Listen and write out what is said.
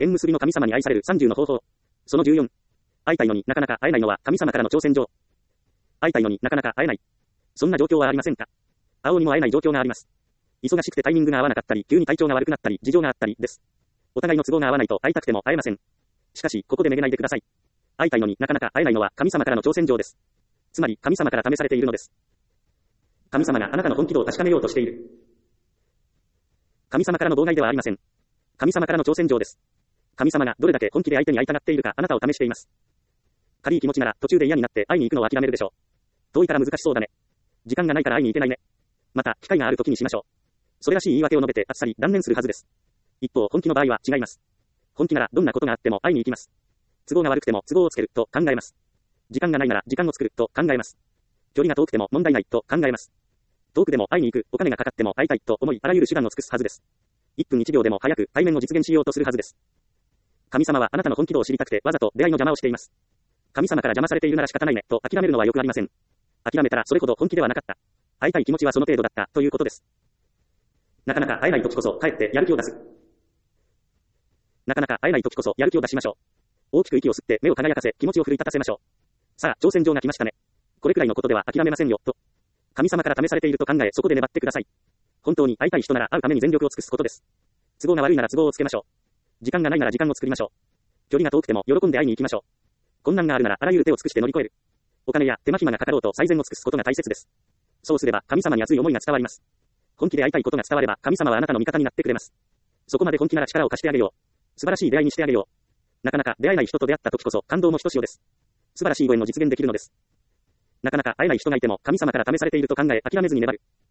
縁結びの神様に愛される30の方法。その14。会いたいのになかなか会えないのは神様からの挑戦状。会いたいのになかなか会えない。そんな状況はありませんか？会おうにも会えない状況があります。忙しくてタイミングが合わなかったり、急に体調が悪くなったり、事情があったりです。お互いの都合が合わないと会いたくても会えません。しかし、ここでめげないでください。会いたいのになかなか会えないのは神様からの挑戦状です。つまり、神様から試されているのです。神様があなたの本気度を確かめようとしている。神様からの妨害ではありません。神様からの挑戦状です。神様がどれだけ本気で相手に会いたがっているかあなたを試しています。軽い気持ちなら途中で嫌になって会いに行くのを諦めるでしょう。遠いから難しそうだね。時間がないから会いに行けないね。また、機会がある時にしましょう。それらしい言い訳を述べてあっさり断念するはずです。一方、本気の場合は違います。本気ならどんなことがあっても会いに行きます。都合が悪くても都合をつけると考えます。時間がないなら時間を作ると考えます。距離が遠くても問題ないと考えます。遠くでも会いに行く、お金がかかっても会いたいと思い、あらゆる手段を尽くすはずです。1分1秒でも早く対面を実現しようとするはずです。神様はあなたの本気度を知りたくてわざと出会いの邪魔をしています。神様から邪魔されているなら仕方ないねと諦めるのはよくありません。諦めたらそれほど本気ではなかった。会いたい気持ちはその程度だったということです。なかなか会えない時こそ帰ってやる気を出す。なかなか会えない時こそやる気を出しましょう。大きく息を吸って目を輝かせ気持ちを奮い立たせましょう。さあ、挑戦状が来ましたね。これくらいのことでは諦めませんよ、と。神様から試されていると考え、そこで粘ってください。本当に会いたい人なら会うために全力を尽くすことです。都合が悪いなら都合をつけましょう。時間がないなら時間を作りましょう。距離が遠くても喜んで会いに行きましょう。困難があるならあらゆる手を尽くして乗り越える。お金や手間暇がかかろうと最善を尽くすことが大切です。そうすれば神様に熱い思いが伝わります。本気で会いたいことが伝われば神様はあなたの味方になってくれます。そこまで本気なら力を貸してあげよう。素晴らしい出会いにしてあげよう。なかなか出会えない人と出会った時こそ感動もひとしおです。素晴らしいご縁も実現できるのです。なかなか会えない人がいても神様から試されていると考え諦めずに粘る。